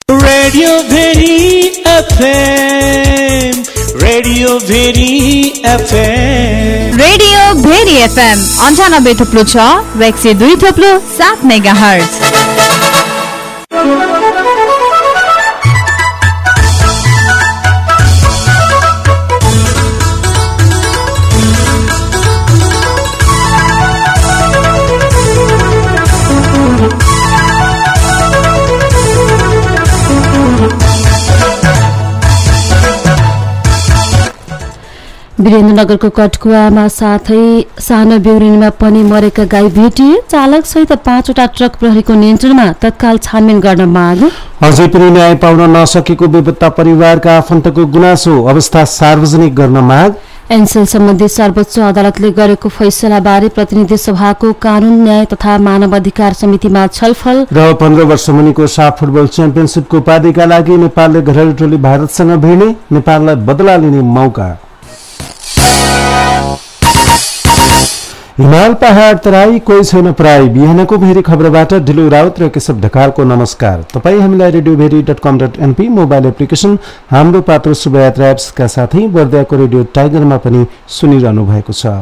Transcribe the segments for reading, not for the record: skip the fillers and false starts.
Radio Bheri FM, radio Bheri FM, radio Bheri FM 98.6 र 102.7 megahertz. वीरेन्द्रनगरको कटकुवामा साथै सानो बेउरिनीमा पनि मरेका गाई भेटिए। चालक सहित 5वटा ट्रक प्रहरीको नियन्त्रणमा, तत्काल छानबिन गर्न माग। अझै पनि न्याय पाउन नसकेको बेपत्ता परिवारका आफन्तको गुनासो, अवस्था सार्वजनिक गर्न माग। एनसेल सम्बन्धी सर्वोच्च अदालतले गरेको फैसलाबारे प्रतिनिधि सभाको कानून न्याय तथा मानव अधिकार समितिमा छलफल। र 15 वर्ष मुनिको साफ फुटबल च्याम्पियनसिपको उपाधिका लागि नेपालले घरेलु टोली भारतसँग भिड्ने, नेपाललाई बदला लिने मौका। हिमाल पहाड तराई कोही छैन पराई। बिहानको भेरी खबरबाट ढिलो राउत र केशव ढकालको नमस्कार। तपाईँ हामीलाई radiobheri.com.np मोबाइल एप्लिकेसन, हाम्रो पात्रो शुभयात्रा एप्सका साथै बर्दियाको रेडियो टाइगरमा पनि सुनिरहनु भएको छ।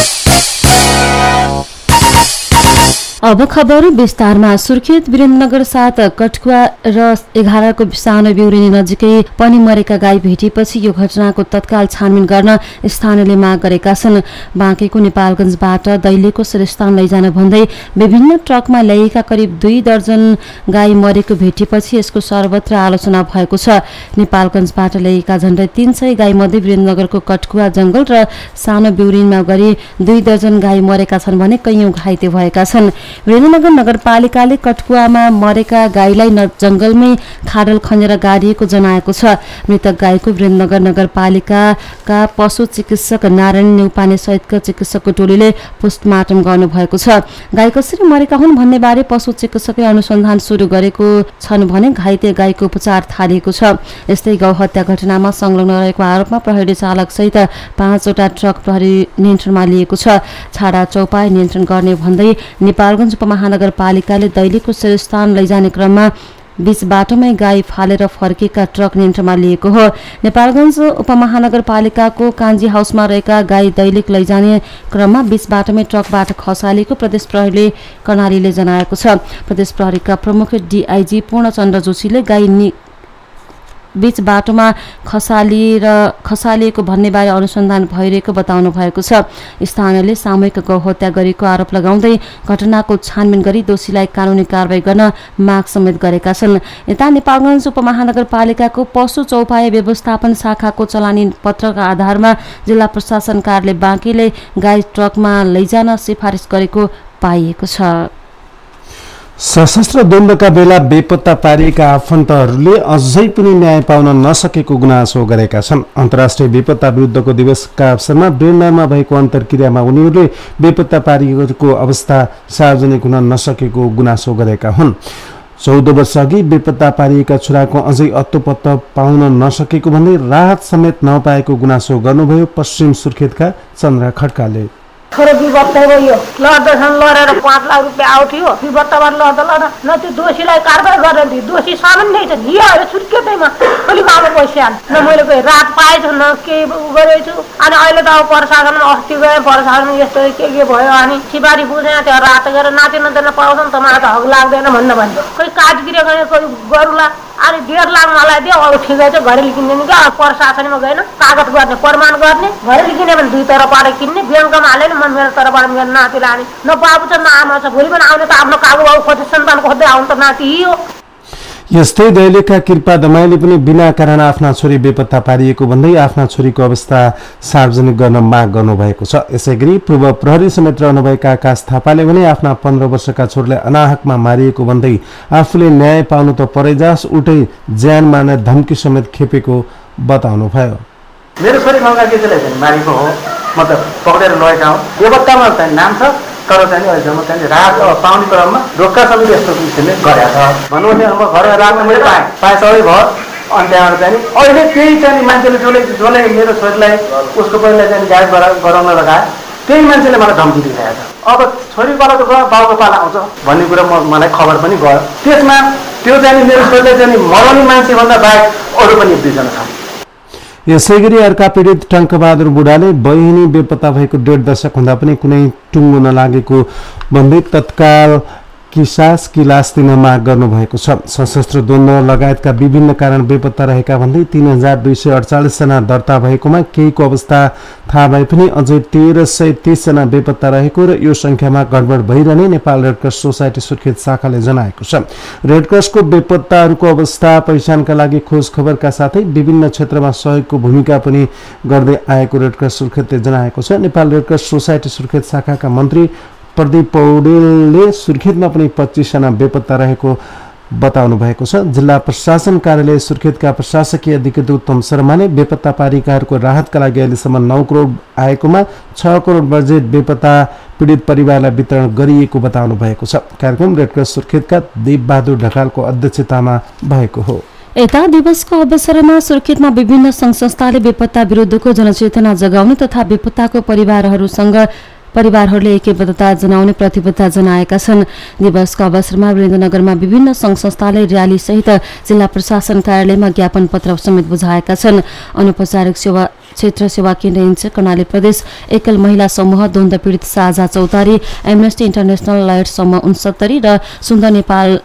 अब खबर विस्तारमा। सुर्खेत वीरेन्द्रनगर 7 कटकुवा र 11 को सानो बेउरिनी नजिकै पनि मरेका गाई भेटिएपछि यो घटनाको तत्काल छानबिन गर्न स्थानीयले माग गरेका छन्। बाँकेको नेपालगञ्जबाट दैलेखको श्रेष्ठान लैजान भन्दै विभिन्न ट्रकमा ल्याइएका करिब 2 दर्जन गाई मरेको भेटिएपछि यसको सर्वत्र आलोचना भएको छ। नेपालगञ्जबाट ल्याइएका झण्डै 300 गाई मध्ये वीरेन्द्रनगरको कटकुवा जंगल र सानो बेउरिनीमा गरी 2 दर्जन गाई मरेका छन् भने कैयौं घाइते भएका छन्। वीरेन्द्रनगर नगरपालिकाले कटकुवामा मरेका गाईलाई जंगलमै खाडल खनेर गाडिएको जनाएको छ। मृतक गाईको वीरेन्द्रनगर नगरपालिकाका पशु चिकित्सक नारायण नेउपाने सहितका चिकित्सकको टोलीले पोस्टमार्टम गर्नुभएको छ। गाई कसरी मरेका हुन् भन्ने बारे पशु चिकित्सकले अनुसन्धान सुरु गरेको छन् भने घाइते गाईको उपचार थालिएको छ। यस्तै गौहत्या घटनामा संलग्न रहेको आरोपमा प्रहरी चालक सहित 5वटा ट्रक प्रहरी नियन्त्रणमा लिएको छ। छाडा चौपाई नियन्त्रण गर्ने भन्दै नेपालगञ्ज उपमहानगरपालिकाले दैलेखको श्रेष्ठान लैजाने क्रममा बीच बाटोमै गाई फालेर फर्केका ट्रक नियन्त्रणमा लिएको हो। नेपालगञ्ज उपमहानगरपालिकाको कान्जी हाउसमा रहेका गाई दैलेख लैजाने क्रममा बीच बाटोमै ट्रकबाट खसालिएको प्रदेश प्रहरीले कर्णालीले जनाएको छ। प्रदेश प्रहरीका प्रमुख डीआईजी पूर्णचन्द्र जोशीले गाई बीच बाटोमा खसालिएको भन्नेबारे अनुसन्धान भइरहेको बताउनु भएको छ। स्थानीयले सामूहिक गौहत्या गरेको आरोप लगाउँदै घटनाको छानबिन गरी दोषीलाई कानुनी कारबाही गर्न माग समेत गरेका छन्। यता नेपालगञ्ज उपमहानगरपालिकाको पशु चौपाई व्यवस्थापन शाखाको चलानी पत्रका आधारमा जिल्ला प्रशासन कार्यालय बाँकीले गाई ट्रकमा लैजान सिफारिस गरेको पाइएको छ। सशस्त्र द्वन्द्वका बेला बेपत्ता पारिएका आफन्तहरूले अझै पनि न्याय पाउन नसकेको गुनासो गरेका छन्। अन्तर्राष्ट्रिय बेपत्ता विरुद्धको दिवसका अवसरमा वीरेन्द्रनगरमा भएको अन्तर्क्रियामा उनीहरूले बेपत्ता पारिएको अवस्था सार्वजनिक हुन नसकेको गुनासो गरेका हुन्। 14 वर्ष अघि बेपत्ता पारिएका छोराको अझै अत्तोपत्तो पाउन नसकेको भन्दै राहत समेत नपाएको गुनासो गर्नुभयो पश्चिम सुर्खेतका चन्द्र खड्काले। छोरो विभत्ता भयो, लड्दैछन्, लडेर 5 लाख रुपियाँ आउँथ्यो। विभत्तामा लड्दा न त्यो दोषीलाई कारबाही गर्न दिए। दोषी सामान्य छ, लिएर सुर्खेतैमा अलिक आमा पैसा न मैले कोही रात पाएछु न केही गरेछु। अनि अहिले त अब प्रशासनमा अस्ति गएँ, प्रशासन यस्तो के भयो अनि सिपारी बुझेँ त्यो रात गएर नाति नदेन पाउँछन् त मलाई त हक लाग्दैन भन्छ। कोही काटगिरी गर्ने कोही गरुला अनि 1.5 लाख मलाई दियो। अब ठिकै छ घरेलु किन्दैन क्या, प्रशासनमा गएन कागज गर्ने प्रमाण गर्ने घरेलु किन्यो भने 2 तरफबाट किन्ने ब्याङ्कमा हालेन मन मेरो तरफबाट मेरो नाति लाने न बाबु छ न आमा छ। भोलि पनि आउने त आफ्नो काबु बाबु खोज्दै सन्तान खोज्दै आउनु त नाति हो। यस्तै दैलेखका कृपा दमाईले पनि बिना कारण आफ्ना छोरी बेपत्ता पारिएको भन्दै आफ्ना छोरीको अवस्था सार्वजनिक गर्न माग गर्नुभएको छ। यसैगरी पूर्व प्रहरी समेत रहनुभएका आकाश थापाले भने आफ्ना 15 वर्षका छोरीलाई अनाहकमा मारिएको भन्दै आफूले न्याय पाउनु त परेजास उल्टै ज्यान मार्ने धम्की समेत खेपेको बताउनुभयो। मेरो छोरी मौका केसीलाई मारेको हो, म त पक्रेर लगेका हो। बेपत्तामा चाहिँ नाम छ तर चाहिँ अहिलेसम्म चाहिँ राहत पाउने क्रममा रोक्का समिति यस्तो किसिमले गरेका छ भनौँ भने अब घर रातमा मैले पाएँ सबै भयो। अनि त्यहाँबाट चाहिँ अहिले त्यही चाहिँ मान्छेले जसले मेरो छोरीलाई उसको पहिला चाहिँ गायब गराउन लगाए त्यही मान्छेले मलाई धम्की दिइरहेको छ। अब छोरीवाला त बाबुको पाला आउँछ भन्ने कुरा मलाई खबर पनि गयो। त्यसमा त्यो चाहिँ मेरो सोचे चाहिँ मराउने मान्छेभन्दा बाहेक अरू पनि 2 जना छन्। यसै गरी अर्का पीडित टङ्कबहादुर बुढाले बहिनी बेपत्ता भएको 1.5 दशक हुँदा पनि कुनै टुङ्गो नलागेको भन्दै तत्काल किलास दिन माग गर्नुभएको छ। सशस्त्र द्वन्द्व लगायतका विभिन्न कारण बेपत्ता रहेका भन्दै 3248 जना दर्ता भएकोमा केहीको अवस्था थाहा भए पनि अझै 1330 जना बेपत्ता रहेको र यो संख्यामा गडबड भइरहने नेपाल रेडक्रस सोसाइटी सुर्खेत शाखाले जनाएको छ। रेडक्रसको बेपत्ताहरूको अवस्था पहिचानका लागि खोज खबरका साथै विभिन्न क्षेत्रमा सहयोगको भूमिका पनि गर्दै आएको रेडक्रस सुर्खेतले जनाएको छ। नेपाल रेडक्रस सोसाइटी सुर्खेत शाखाका मन्त्री प्रदीप पौडेलले सुर्खेतमा पनि 25 जना बेपत्ता रहेको बताउनु भएको छ। जिल्ला प्रशासन कार्यालय सुर्खेतका प्रशासकीय अधिकृत उत्तम शर्माले बेपत्ता पारिकाहरूको राहतका लागि अहिलेसम्म 9 करोड आएकोमा 6 करोड बजेट बेपत्ता पीडित परिवारलाई वितरण गरिएको बताउनु भएको छ। कार्यक्रम रेडक्रस सुर्खेतका देवबहादुर ढकालको अध्यक्षतामा भएको हो। यता दिवसको अवसरमा सुर्खेतमा विभिन्न सङ्घ संस्थाले बेपत्ता विरुद्धको जनचेतना जगाउने तथा बेपत्ताको परिवारहरूले एकबद्धता जनाउने प्रतिबद्धता जनाएका छन्। दिवसको अवसरमा वीरेन्द्रनगरमा विभिन्न सङ्घ संस्थाले र्याली सहित जिल्ला प्रशासन कार्यालयमा ज्ञापन पत्र समेत बुझाएका छन्। अनौपचारिक क्षेत्र सेवा केन्द्र इन्चार्ज कर्णाली प्रदेश एकल महिला समूह द्वन्द्व पीडित साझा चौतारी एमनेस्टी इन्टरनेसनल लायट समूह 69 र सुन्दर नेपाल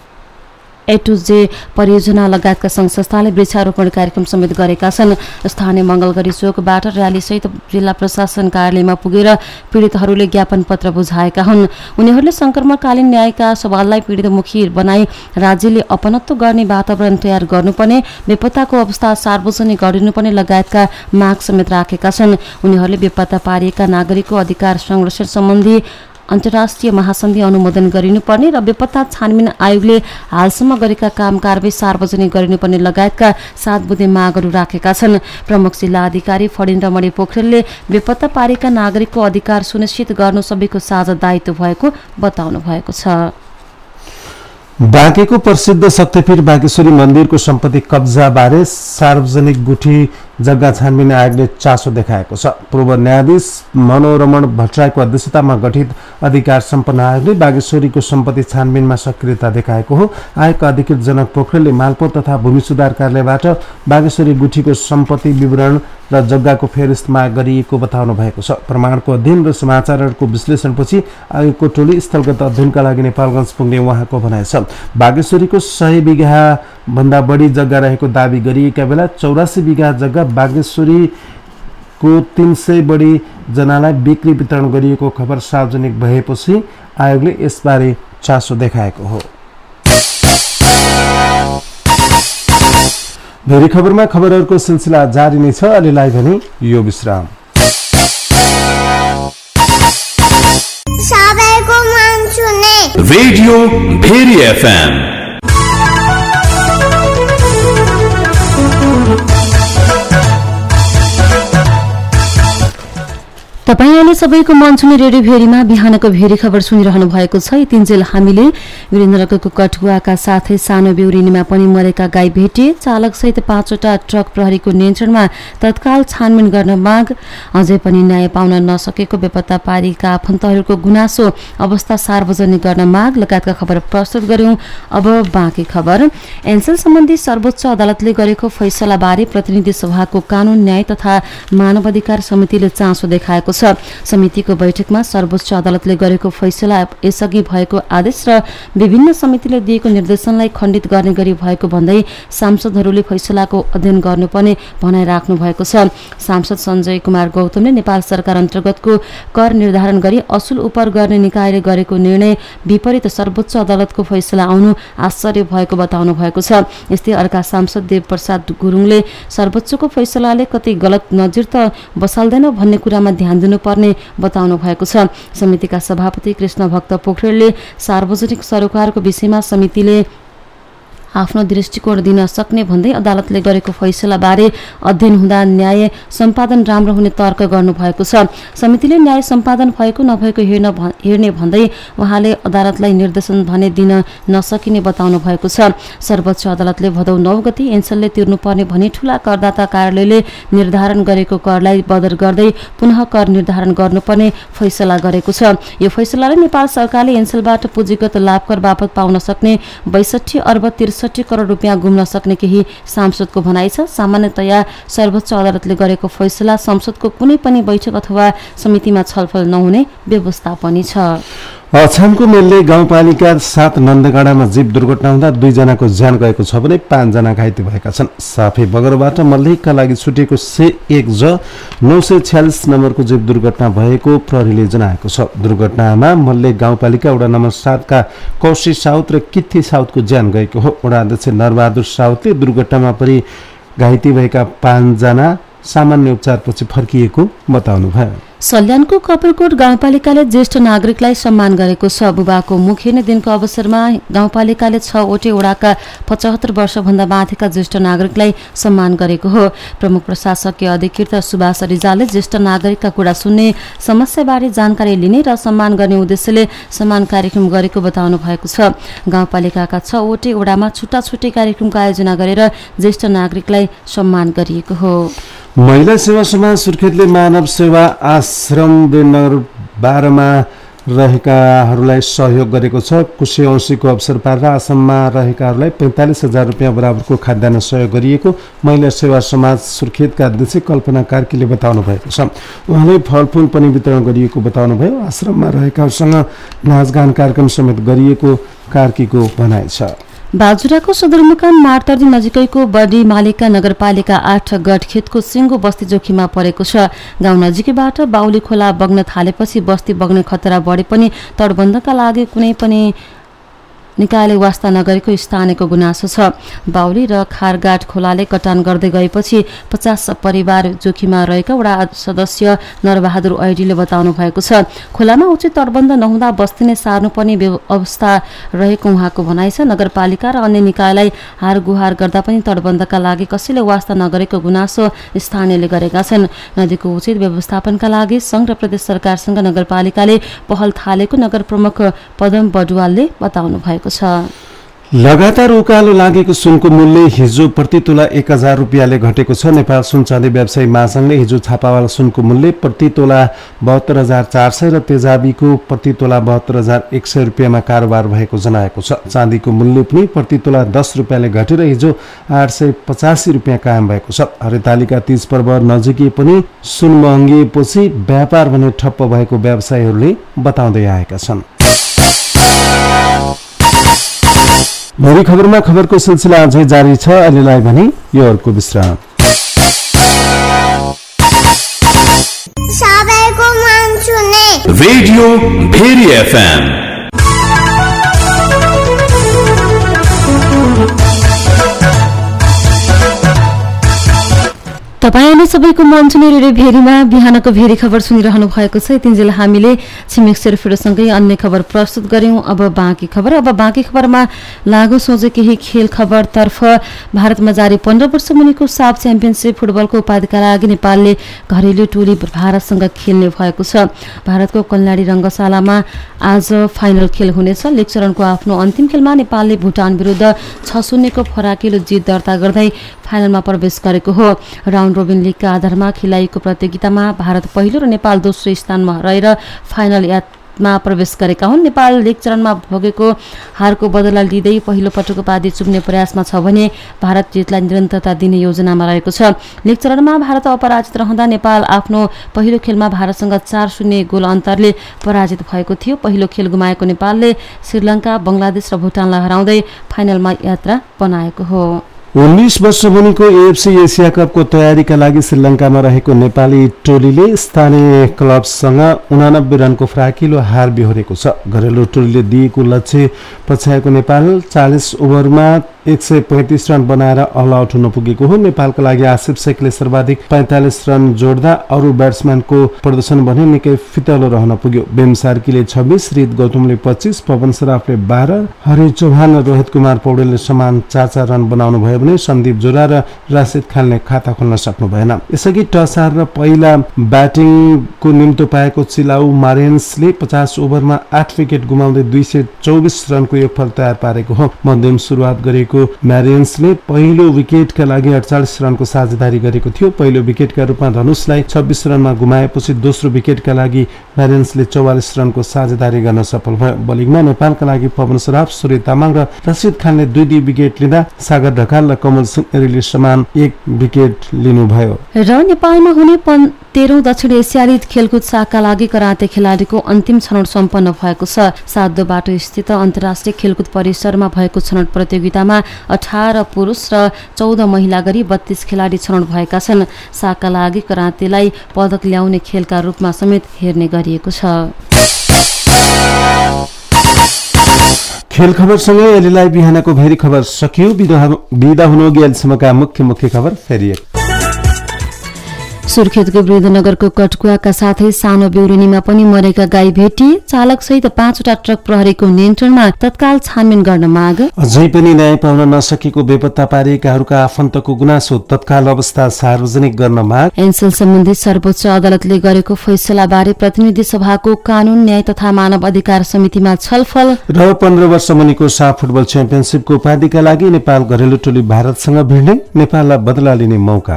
A2J परियोजना लगायतका सङ्घ संस्थाले वृक्षारोपण कार्यक्रम समेत गरेका छन्। स्थानीय मङ्गलगढी चोकबाट र्याली सहित जिल्ला प्रशासन कार्यालयमा पुगेर पीडितहरूले ज्ञापन पत्र बुझाएका हुन्। उनीहरूले संक्रमणकालीन न्यायका सवाललाई पीडितमुखी बनाई राज्यले अपनत्व गर्ने वातावरण तयार गर्नुपर्ने, बेपत्ताको अवस्था सार्वजनिक गरिनुपर्ने लगायतका माग समेत राखेका छन्। उनीहरूले बेपत्ता पारिएका नागरिकको अधिकार संरक्षण सम्बन्धी अन्तर्राष्ट्रिय महासन्धि अनुमोदन गरिनुपर्ने र बेपत्ता छानबिन आयोगले हालसम्म गरेका काम कारबाही सार्वजनिक गरिनुपर्ने लगायतका 7 बुँदे मागहरू राखेका छन्। प्रमुख जिल्ला अधिकारी फणिन्द्र मणि पोखरेलले बेपत्ता पारेका नागरिकको अधिकार सुनिश्चित गर्नु सबैको साझा दायित्व भएको बताउनु भएको छ। बाँकेको प्रसिद्ध शक्तिपीठ बागेश्वरी मन्दिरको सम्पत्ति कब्जाबारे सार्वजनिक गुठी जग्गा छानबिन आयोगले चासो देखाएको छ। पूर्व न्यायाधीश मनोरमण भट्टराईको अध्यक्षतामा गठित अधिकार सम्पन्न आयोगले बागेश्वरीको सम्पत्ति छानबिनमा सक्रियता देखाएको हो। आयोगका अधिकृत जनक पोखरेलले मालपोत तथा भूमि सुधार कार्यालयबाट बागेश्वरी गुठीको सम्पत्ति विवरण र जग्गाको फेरस्त माग गरिएको बताउनु भएको छ। प्रमाणको अध्ययन र समाचारहरूको विश्लेषणपछि आयोगको टोली स्थलगत अध्ययनका लागि नेपालगञ्ज पुग्ने उहाँको भनाइ छ। बागेश्वरीको 100 बिघा भन्दा बढी जग्गा रहेको दावी गरिएका बेला 84 बिघा जग्गा बागेश्वरीको 300 बढी जनालाई बिक्री वितरण गरिएको खबर सार्वजनिक भएपछि आयोगले यसबारे चासो देखाएको हो। भेरी खबरमा खबरहरूको सिलसिला जारी नै छ। अहिलेलाई भने यो विश्राम। सबैको मन सुने रेडियो भेरी एफएम। तपाईँ अहिले सबैको मन छुने रेडियो भेरीमा बिहानको भेरी खबर सुनिरहनु भएको छ। यतिन्जेल हामीले वीरेन्द्रनगरको कठुवाका साथै सानो बेउरिनीमा पनि मरेका गाई भेटिए, चालकसहित 5वटा ट्रक प्रहरीको नियन्त्रणमा तत्काल छानबिन गर्न माग, अझै पनि न्याय पाउन नसकेको बेपत्ता पारिएका आफन्तहरूको गुनासो अवस्था सार्वजनिक गर्न माग लगायतका खबर प्रस्तुत गर्यौं। अब बाँकी खबर। एनसेल सम्बन्धी सर्वोच्च अदालतले गरेको फैसलाबारे प्रतिनिधि सभाको कानून न्याय तथा मानवाधिकार समितिले चासो देखाएको छ। समितिको बैठकमा सर्वोच्च अदालतले गरेको फैसला यसअघि भएको आदेश र विभिन्न समितिले दिएको निर्देशनलाई खण्डित गर्ने गरी भएको भन्दै सांसदहरूले फैसलाको अध्ययन गर्नुपर्ने भनाइ राख्नु भएको छ। सांसद सञ्जय कुमार गौतमले नेपाल सरकार अन्तर्गतको कर निर्धारण गरी असुल उपर गर्ने निकायले गरेको निर्णय विपरीत सर्वोच्च अदालतको फैसला आउनु आश्चर्य भएको बताउनु भएको छ। यस्तै अर्का सांसद देवप्रसाद गुरुङले सर्वोच्चको फैसलाले कतै गलत नजिर त बसाल्दैन भन्ने कुरामा ध्यान दिनुपर्ने बताउनु भएको छ। समितिका सभापति कृष्ण भक्त पोखरेलले सार्वजनिक सरोकारको विषयमा समितिले आफ्नो दृष्टिकोण दिन सक्ने भन्दै अदालतले गरेको फैसलाबारे अध्ययन हुँदा न्याय सम्पादन राम्रो हुने तर्क गर्नुभएको छ। समितिले न्याय सम्पादन भएको नभएको हेर्ने भन्दै उहाँले अदालतलाई निर्देशन भने दिन नसकिने बताउनु भएको छ। सर्वोच्च अदालतले भदौ 9 गते एन्सलले तिर्नुपर्ने भनी ठूला करदाता कार्यालयले निर्धारण गरेको करलाई बदर गर्दै पुनः कर निर्धारण गर्नुपर्ने फैसला गरेको छ। यो फैसलाले नेपाल सरकारले एन्सलबाट पुँजीगत लाभकर बापत पाउन सक्ने 62 अर्ब 63 करोड रुपियाँ गुम्न सक्ने केही सांसदको भनाइ छ। सामान्यतया सर्वोच्च अदालतले गरेको फैसला संसदको कुनै पनि बैठक अथवा समितिमा छलफल नहुने व्यवस्था पनि छ। अछामको मेलले गाउँपालिका 7 नन्दगाडामा जीव दुर्घटना हुँदा 2 जनाको ज्यान गएको छ भने 5 जना घाइते भएका छन्। साफे बगरबाट मल्लिकका लागि छुटेको C1 ज 946 नम्बरको जीव दुर्घटना भएको प्रहरीले जनाएको छ। दुर्घटनामा मल्लिक गाउँपालिका वडा नम्बर 7 का कौशी साउत र किथी साउतको ज्यान गएको हो। वडा अध्यक्ष नरबहादुर साउतले दुर्घटनामा परि घाइते भएका 5 जना सामान्य उपचारपछि फर्किएको बताउनुभयो। सल्यानको कपरकोट गाउँपालिकाले ज्येष्ठ नागरिकलाई सम्मान गरेको छ। बुबाको मुख हेर्ने दिनको अवसरमा गाउँपालिकाले 6वटै वडाका 75 वर्षभन्दा माथिका ज्येष्ठ नागरिकलाई सम्मान गरेको हो। प्रमुख प्रशासकीय अधिकृत सुभाष रिजालले ज्येष्ठ नागरिकका कुरा सुन्ने, समस्याबारे जानकारी लिने र सम्मान गर्ने उद्देश्यले सम्मान कार्यक्रम गरेको बताउनु भएको छ। गाउँपालिकाका 6वटै वडामा छुट्टा छुट्टै कार्यक्रमको आयोजना गरेर ज्येष्ठ नागरिकलाई सम्मान गरिएको हो। महिला सेवा समाज सुर्खेतले मानव सेवा आश्रम नगर 12 मा रहेकाहरूलाई सहयोग गरेको छ। कुशे औँसीको अवसर पारेर आश्रममा रहेकाहरूलाई 45,000 रुपियाँ बराबरको खाद्यान्न सहयोग गरिएको महिला सेवा समाज सुर्खेतका अध्यक्ष कल्पना कार्कीले बताउनु भएको छ। उहाँले फलफुल पनि वितरण गरिएको बताउनुभयो। आश्रममा रहेकाहरूसँग नाचगान कार्यक्रम समेत गरिएको कार्कीको भनाइ छ। बाजुराको सदरमुकाम मार्तर्दी नजिकैको बडी मालिका नगरपालिका 8 गढखेतको सिङ्गो बस्ती जोखिममा परेको छ। गाउँ नजिकैबाट बाउली खोला बग्न थालेपछि बस्ती बग्ने खतरा बढे पनि तटबन्धका लागि कुनै पनि निकायले वास्ता नगरेको स्थानीयको गुनासो छ। बाउली र खारगाट खोलाले कटान गर्दै गएपछि 50 परिवार जोखिममा रहेका वडा सदस्य नरबहादुर ऐडीले बताउनु भएको छ। खोलामा उचित तटबन्ध नहुँदा बस्ती नै सार्नुपर्ने अवस्था रहेको उहाँको भनाइ छ। नगरपालिका र अन्य निकायलाई हार गुहार गर्दा पनि तटबन्धका लागि कसैले वास्ता नगरेको गुनासो स्थानीयले गरेका छन्। नदीको उचित व्यवस्थापनका लागि सङ्घ र प्रदेश सरकारसँग नगरपालिकाले पहल थालेको नगर प्रमुख पदम बडुवालले बताउनु भएको छ। लगातार उकालो लागेको सुनको मूल्य हिजो प्रति तोला 1000 रुपियाँले घटेको छ। नेपाल सुन चाँदी व्यवसायी महासंघले हिजो छापावाला सुनको मूल्य प्रति तोला 72,400 र तेजाबीको प्रति तोला 72,100 रुपियाँमा कारोबार भएको जनाएको छ। चाँदीको मूल्य पनि प्रति तोला 10 रुपियाँले घटेर हिजो 885 रुपियाँ कायम भएको छ। हरितालिका तीज पर्व नजिकै पनि सुन महँगिएपछि व्यापार भने ठप्प भएको व्यवसायीहरूले बताउँदै आएका छन्। भोलि खबरमा खबरको सिलसिला अझै जारी छ। अहिलेलाई भने यो अर्को विश्राम। सबैको मन सुने रेडियो भेरी एफएम। तपाईले सबैको मन सुने रेडियो भेरीमा बिहानको भेरी खबर सुनिरहनु भएको छ। यतिन्जेल हामीले छिमेक सेरफेडसँगै अन्य खबर प्रस्तुत गर्यौं। अब बाँकी खबरमा लागु सोझे केही खेल खबरतर्फ। भारतमा जारी 15 वर्ष मुनिको साफ च्याम्पियनसिप फुटबलको उपाधिका लागि नेपालले घरेलु टोली भारतसँग खेल्ने भएको छ। भारतको कल्याणी रङ्गशालामा आज फाइनल खेल हुनेछ। लीग चरणको आफ्नो अन्तिम खेलमा नेपालले भुटान विरुद्ध 6-0 को फराकिलो जित दर्ता गर्दै फाइनलमा प्रवेश गरेको हो। राउन्ड रोबिन लीगका आधारमा खेलाइएको प्रतियोगितामा भारत पहिलो र नेपाल दोस्रो स्थानमा रहेर फाइनल मा प्रवेश गरेका हुन्। नेपाल लीग चरणमा भोगेको हारको बदला लिँदै पहिलो पटक उपाधि चुम्ने प्रयासमा छ भने भारत जितलाई निरन्तरता दिने योजनामा रहेको छ। लीग चरणमा भारत अपराजित रहँदा नेपाल आफ्नो पहिलो खेलमा भारतसँग 4-0 गोल अन्तरले पराजित भएको थियो। पहिलो खेल गुमाएको नेपालले श्रीलङ्का, बङ्गलादेश र भुटानलाई हराउँदै फाइनलमा यात्रा बनाएको हो। 19 वर्ष मुनिको एएफसी एसिया कपको तयारीका लागि श्रीलङ्कामा रहेको नेपाली टोलीले स्थानीय क्लबसँग 89 रनको फराकिलो हार बेहोरेको छ। घरेलु टोलीले दिएको लक्ष्य पछ्याएको नेपाल 40 ओभरमा 135 रन बनाएर अल आउट हुन पुगेको हो। नेपालका लागि आसिफ शेखले सर्वाधिक 45 रन जोड्दा अरू ब्याट्सम्यानको प्रदर्शन भने निकै फितलो रहन पुग्यो। बेम सार्कीले 26, रित गौतमले 25, पवन सराफले 12, हरि चौहान र रोहित कुमार पौडेलले समान 4-4 रन बनाउनु भयो भने सन्दीप जोरा र राशिद खानले खाता खोल्न सक्नु भएन। यसअघि टस हारेर पहिला ब्याटिङको निम्तो पाएको चिलाउ मारेन्सले 50 ओभरमा 8 विकेट गुमाउँदै 224 रनको योगफल तयार पारेको हो। मध्यम सुरुवात गरेको म्यारेन्सले पहिलो विकेटका लागि 48 रनको साझेदारी गरेको थियो। पहिलो विकेटका रूपमा धनुषलाई 26 रनमा गुमाएपछि दोस्रो विकेटका लागि म्यारेन्सले 44 रनको साझेदारी गर्न सफल भयो। बलिङमा नेपालका लागि पवन सराफ, सूर्य तामाङ र रशिद खानले 2 विकेट लिँदा सागर ढकाल र कमल सुनेरीले समान 1 विकेट लिनुभयो। र नेपालमा हुने 13औं दक्षिण एसियाली खेलकुद शाखाका लागि कराते खेलाडीको अन्तिम छनौट सम्पन्न भएको छ। सातो बाटो स्थित अन्तर्राष्ट्रिय खेलकुद परिसरमा भएको छनौट प्रतियोगितामा 18 पुरुष र 14 महिला गरी 32 खेलाडी छनौट भएका छन्। शाखाका लागि करातेलाई पदक ल्याउने खेलका रूपमा समेत हेर्ने गरिएको छ। खेल खबरसँगै अहिलेलाई बिहानको भेरी खबर सकियो। बिदा हुनुअघि अहिलेसम्मका मुख्य खबर फेरि सुर्खेतको वृद्धनगरको कटकुवाका साथै सानो बेउरेनीमा पनि मरेका गाई भेटिए। चालकसहित 5वटा ट्रक प्रहरीको नियन्त्रणमा तत्काल छानबिन गर्न माग। अझै पनि न्याय पाउन नसकेको बेपत्ता पारिएकाहरूका आफन्तको गुनासो तत्काल अवस्था सार्वजनिक गर्न माग। एनसेल सम्बन्धी सर्वोच्च अदालतले गरेको फैसलाबारे प्रतिनिधि सभाको कानून न्याय तथा मानव अधिकार समितिमा छलफल। र 15 वर्ष मुनिको साफ फुटबल च्याम्पियनसिपको उपाधिका लागि नेपाल घरेलु टोली भारतसँग भिड्ने, नेपाललाई बदला लिने मौका।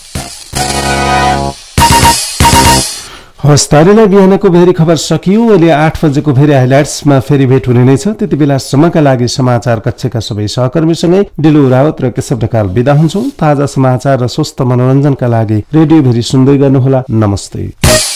हवस्, तैँलाई बिहानको भेरी खबर सकियो। अहिले 8 बजेको भेरी हाइलाइट्समा फेरि भेट हुने नै छ। त्यति बेलासम्मका लागि समाचार कक्षका सबै सहकर्मीसँगै डिलु रावत र केशव ढकाल बिदा हुन्छौँ। ताजा समाचार र स्वस्थ मनोरञ्जनका लागि रेडियो भेरी सुन्दै गर्नुहोला। नमस्ते।